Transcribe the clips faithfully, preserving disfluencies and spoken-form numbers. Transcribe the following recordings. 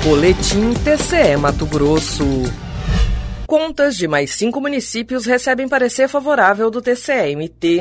Boletim T C E Mato Grosso. Contas de mais cinco municípios recebem parecer favorável do T C E M T.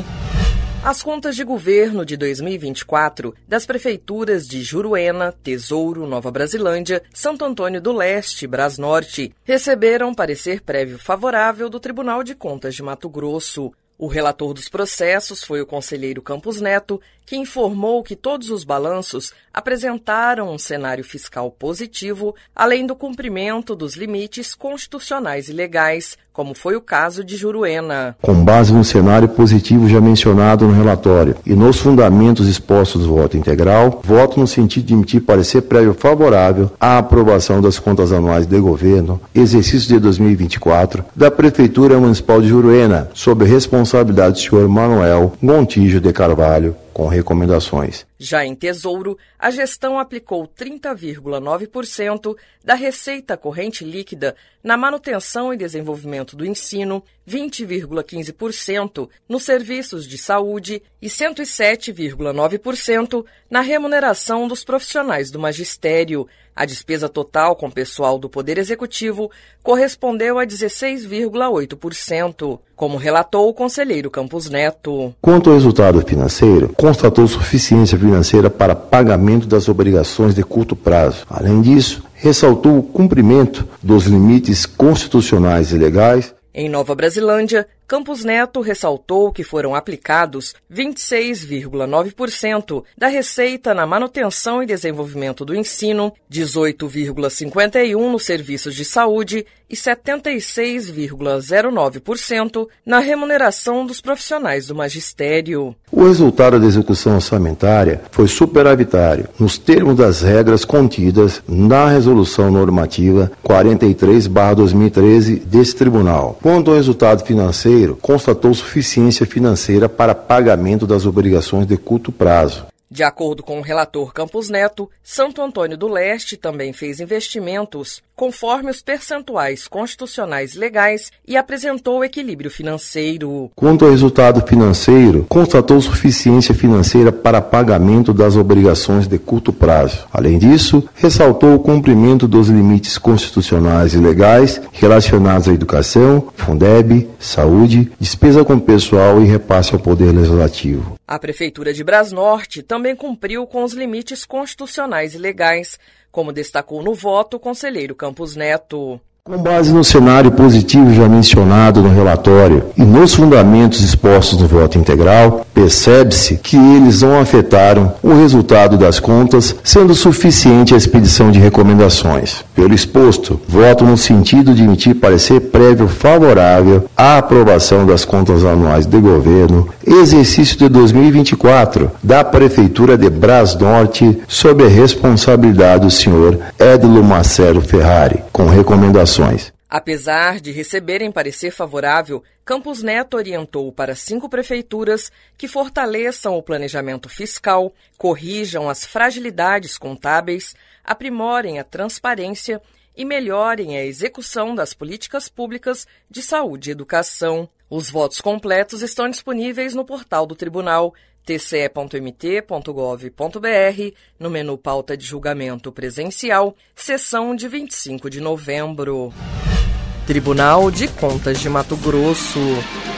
As contas de governo de dois mil e vinte e quatro das prefeituras de Juruena, Tesouro, Nova Brasilândia, Santo Antônio do Leste e Brasnorte receberam parecer prévio favorável do Tribunal de Contas de Mato Grosso. O relator dos processos foi o conselheiro Campos Neto, que informou que todos os balanços apresentaram um cenário fiscal positivo, além do cumprimento dos limites constitucionais e legais, como foi o caso de Juruena. Com base no cenário positivo já mencionado no relatório e nos fundamentos expostos do voto integral, voto no sentido de emitir parecer prévio favorável à aprovação das contas anuais de governo, exercício de dois mil e vinte e quatro, da Prefeitura Municipal de Juruena, sob a responsabilidade do senhor Manuel Gontijo de Carvalho, com recomendações. Já em Tesouro, a gestão aplicou trinta vírgula nove por cento da receita corrente líquida na manutenção e desenvolvimento do ensino, vinte vírgula quinze por cento nos serviços de saúde e cento e sete vírgula nove por cento na remuneração dos profissionais do magistério. A despesa total com pessoal do Poder Executivo correspondeu a dezesseis vírgula oito por cento, como relatou o conselheiro Campos Neto. Quanto ao resultado financeiro, constatou suficiência financeira para pagamento das obrigações de curto prazo. Além disso, ressaltou o cumprimento dos limites constitucionais e legais. Em Nova Brasilândia, Campos Neto ressaltou que foram aplicados vinte e seis vírgula nove por cento da receita na manutenção e desenvolvimento do ensino, dezoito vírgula cinquenta e um por cento nos serviços de saúde e setenta e seis vírgula zero nove por cento na remuneração dos profissionais do magistério. O resultado da execução orçamentária foi superavitário, nos termos das regras contidas na Resolução Normativa quarenta e três barra dois mil e treze desse Tribunal. Quanto ao resultado financeiro, constatou suficiência financeira para pagamento das obrigações de curto prazo. De acordo com o relator Campos Neto, Santo Antônio do Leste também fez investimentos conforme os percentuais constitucionais legais e apresentou equilíbrio financeiro. Quanto ao resultado financeiro, constatou suficiência financeira para pagamento das obrigações de curto prazo. Além disso, ressaltou o cumprimento dos limites constitucionais e legais relacionados à educação, Fundeb, saúde, despesa com pessoal e repasse ao Poder Legislativo. A Prefeitura de Brasnorte também cumpriu com os limites constitucionais e legais, como destacou no voto o conselheiro Campos Neto. Com base no cenário positivo já mencionado no relatório e nos fundamentos expostos no voto integral, percebe-se que eles não afetaram o resultado das contas, sendo suficiente a expedição de recomendações. Pelo exposto, voto no sentido de emitir parecer prévio favorável à aprovação das contas anuais de governo, exercício de dois mil e vinte e quatro, da Prefeitura de Brasnorte, sob a responsabilidade do senhor Édilo Marcelo Ferrari, com recomendações. Apesar de receberem parecer favorável, Campos Neto orientou para cinco prefeituras que fortaleçam o planejamento fiscal, corrijam as fragilidades contábeis, aprimorem a transparência e melhorem a execução das políticas públicas de saúde e educação. Os votos completos estão disponíveis no portal do Tribunal, t c e ponto m t ponto gov ponto b r, no menu Pauta de Julgamento Presencial, sessão de vinte e cinco de novembro. Tribunal de Contas de Mato Grosso.